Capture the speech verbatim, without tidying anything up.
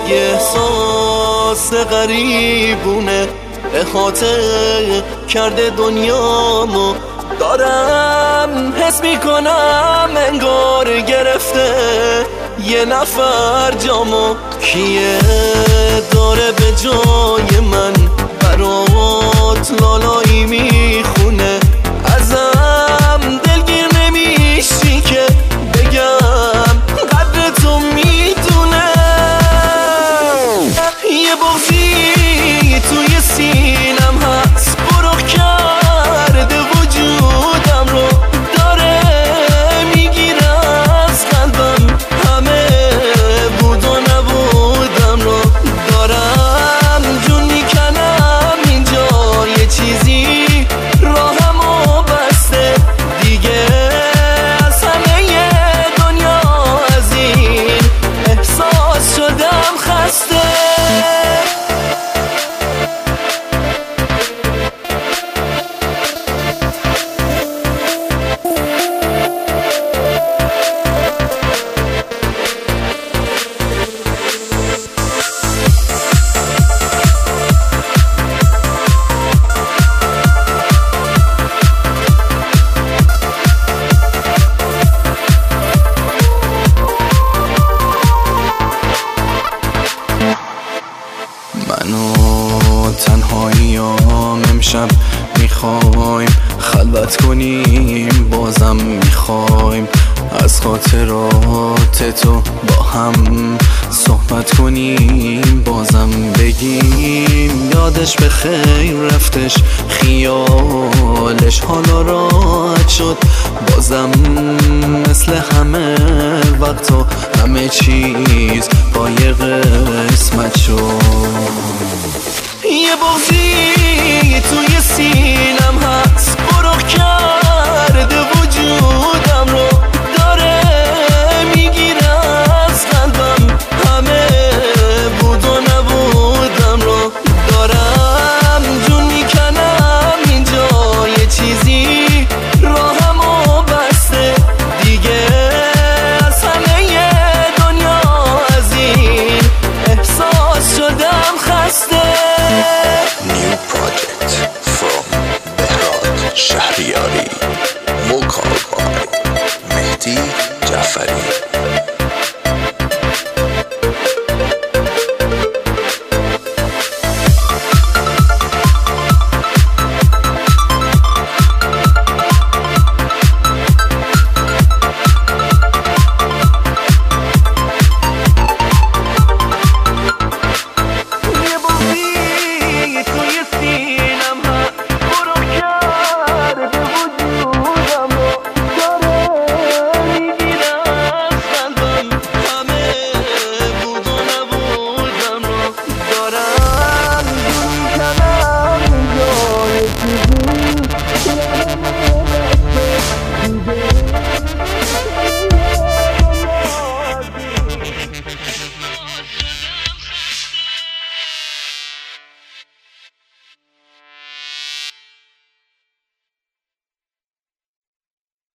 یه احساس غریبونه احاطه کرده دنیامو، دارم حس میکنم انگار گرفته یه نفر جامو. کیه داره به جای من برات لالایی میخونه، ازم دلگیر نمیشی که بگم قدر تو میدونه. یه بغضی توی سینم هست برو کرده وجودم رو، داره میگیره از قلبم همه بود و نبودم رو، دارم جون میکنم اینجا یه چیزی راهمو بسته دیگه، از همه دنیا از این احساس شدم خسته. منو تنهاییام امشب میخوایم خلوت کنیم، بازم میخوایم از خاطرات تو با هم صحبت کنیم، بازم بگیم یادش به خیر رفتش خیالش حالا راحت شد، بازم مثل همه وقت و همه چیز با یه قسمت شد. یه بغضی توی سینم هست